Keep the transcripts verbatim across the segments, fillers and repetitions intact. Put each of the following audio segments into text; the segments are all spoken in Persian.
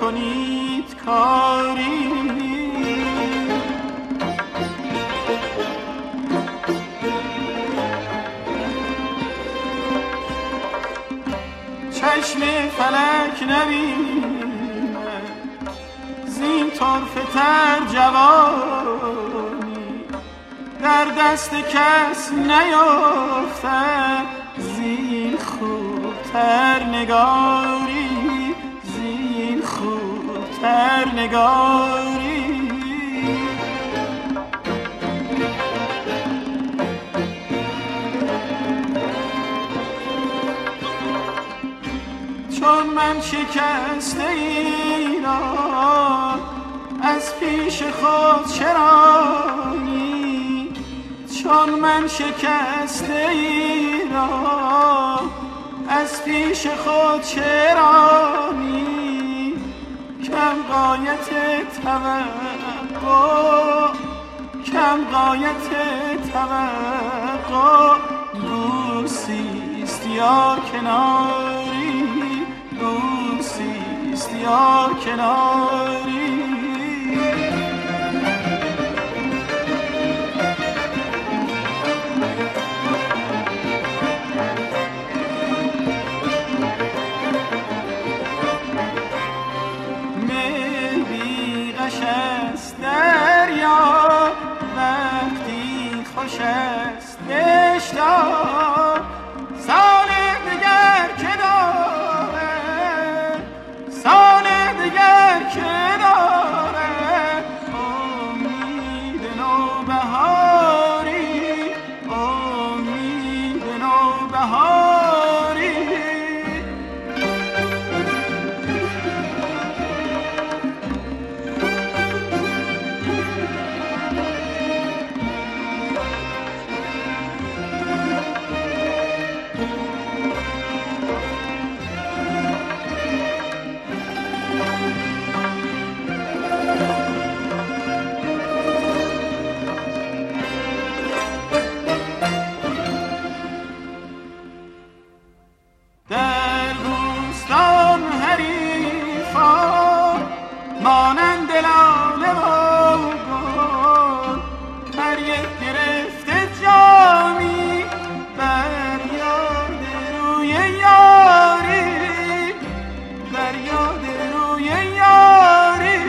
کنید کاری. چشم فلک نبینه زین طرفه تر جوانی، در دست کس نیافته زین خوبتر نگاری، زین خوبتر نگاری. چون من شکسته ای را از پیش خود چرانی، چون من شکسته ای را از پیش خود چرانی، کم غایت توقع، کم غایت توقع، بوسیست یا کناری، بوسیست یا کناری. می بی غش است دریا وقتی خوش است اشتاق، سال دیگر که داره، سال دیگر که داره، امید نوبهاری، امید نوبهاری. در بوستان حریفان مانند لاله و گل، هر یک گرفته جامی بر یاد روی یاری، بر یاد روی یاری.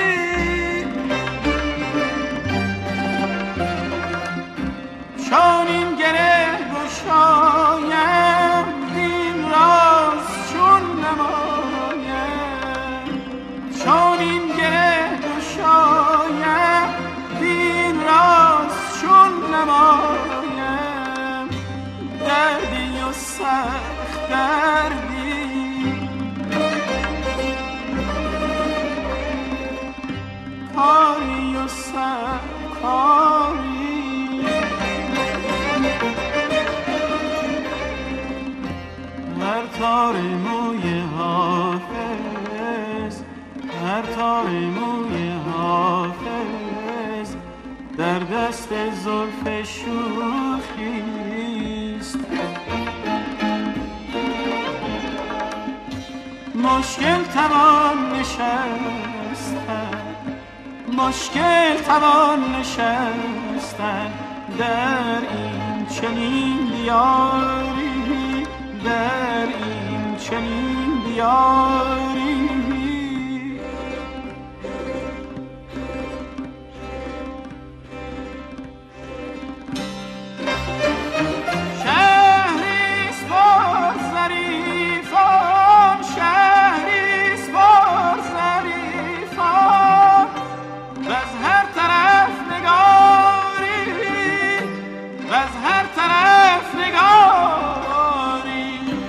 چون این گره گشایم این راز چون نمایم، چون این گره گشایم این راز چون نمایم، دردی و سخت دردی، کاری و سخت کاری. هر تار موی حافظ، هر تار موی حافظ در دست زلف شوخیست. مشکل توان نشستن، مشکل توان نشستن در این چنین دیاری، در این چنین دیاری. شهریست بر ظریفان، شهریست بر ظریفان، وز هر طرف نگاری، وز هر طرف نگاری.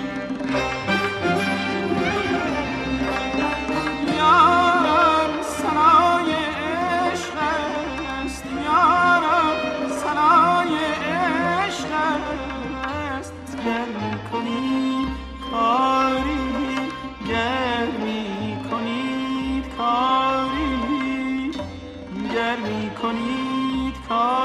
یارم سنای عشق است، یارم سنای عشق است. گر می‌کنید کاری، گر می‌کنید کاری، گر می‌کنید کاری.